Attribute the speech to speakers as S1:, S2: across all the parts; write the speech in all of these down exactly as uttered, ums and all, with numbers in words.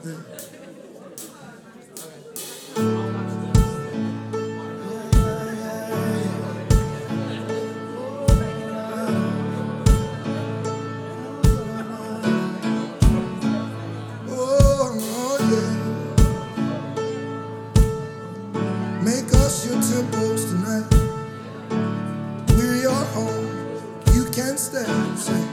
S1: Oh, yeah. Make us your temples tonight. We're your home. You can stay. Say.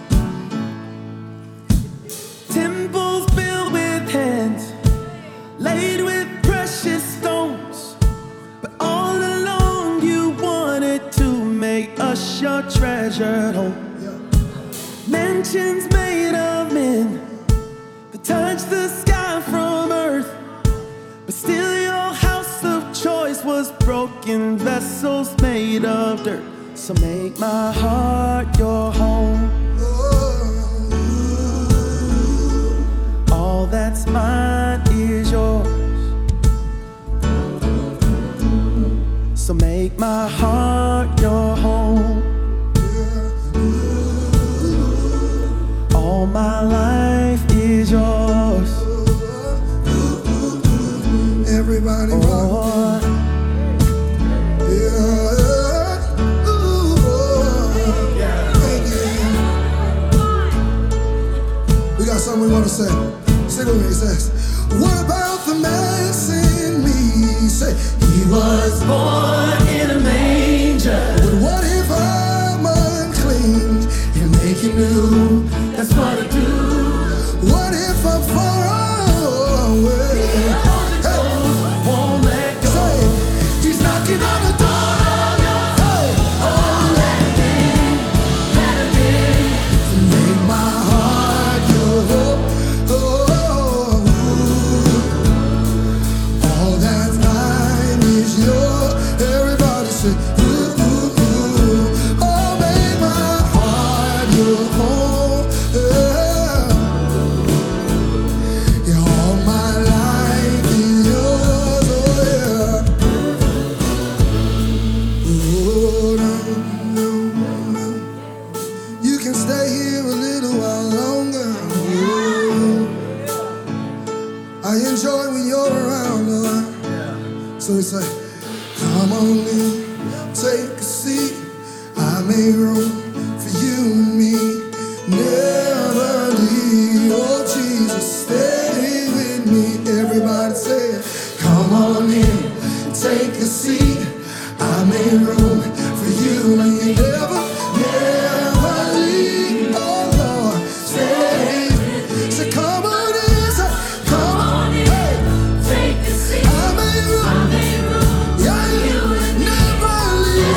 S2: Temples built with hands, laid with precious stones. But all along you wanted to make us your treasured home.
S1: Yeah.
S2: Mansions made of men that touch the sky from earth. But still your house of choice was broken vessels made of dirt. So make my heart your home. All that's mine is yours. So make my heart your home. All my life is yours.
S1: Everybody rock.
S2: Oh,
S1: Yeah. Ooh, yeah. We got something we want to say. Sing with me. It says, what about the mess in me? Say, he was
S2: born in a manger.
S1: But what if I'm unclean and make it new?
S2: That's what I do.
S1: What if I'm far away? Hey,
S2: Won't let go.
S1: say, he's knocking on the door. Hey, to make my heart your home. Oh, all that's mine is yours. Everybody say, ooh, ooh, ooh. Oh, make my heart your home. Yeah. Yeah, all my life is yours. Oh, yeah. Oh, no, no, no. You can stay here a little while longer. Oh, I enjoy when you're around, Lord. So we say, come on in, take a seat. I made room for you and me. Never leave. Oh, Jesus, stay with me. Everybody say it. Come on in, take a seat. I made room for you and me. Never, never leave. Oh, Lord, stay. Say, come on in, say, come on in. Hey,
S3: Take a seat.
S1: I made room.
S3: I made room.
S1: Yeah,
S3: You and me.
S1: never leave.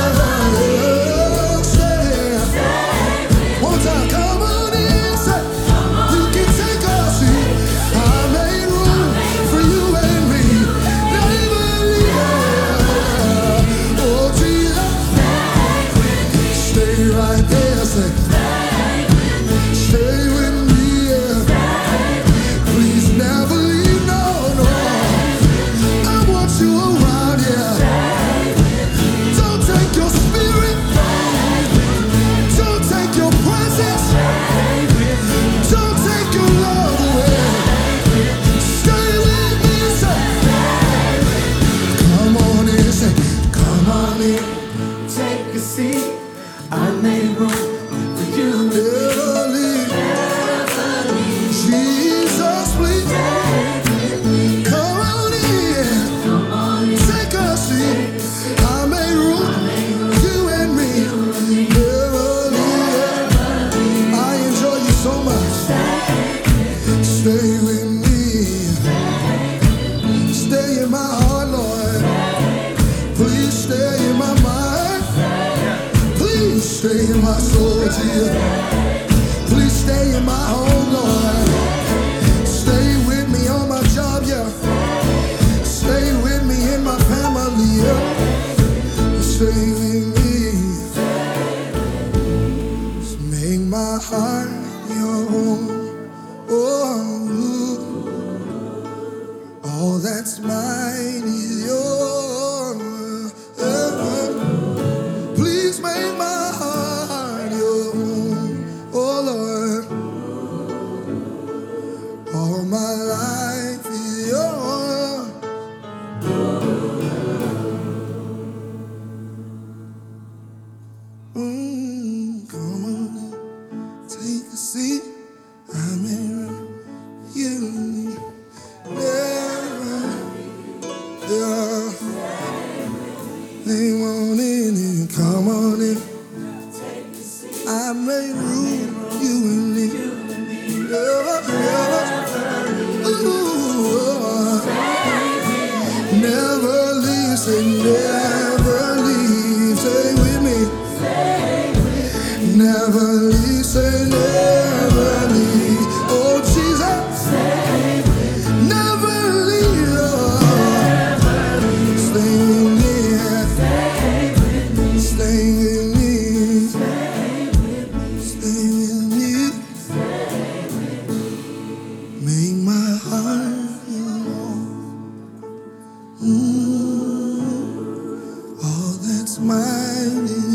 S1: Stay. One more time, come on in, say, you can take a seat. I made room for you and me. Never leave. Oh, Jesus, stay right there, say, stay with me, yeah. Please never leave, no, no. I want you around, yeah. Don't take your spirit. Don't take your presence. Don't take your love away. Stay with me, say. Come on in, say. Come on in.
S2: take a seat. I made room for you.
S1: Never leave. Jesus, please. Come on in. Take a seat. I made room. You and me. Never leave. I enjoy you so much. Stay with me. Stay in my heart, Lord. Please stay in my mind. Please stay in my soul, Jesus. Please stay in my home, Lord. Stay with me on my job, yeah. Stay with me in my family, yeah. Stay with me. Make my heart your home. Oh, all that's mine is yours. Please make my heart your home. Oh, Lord. Mine is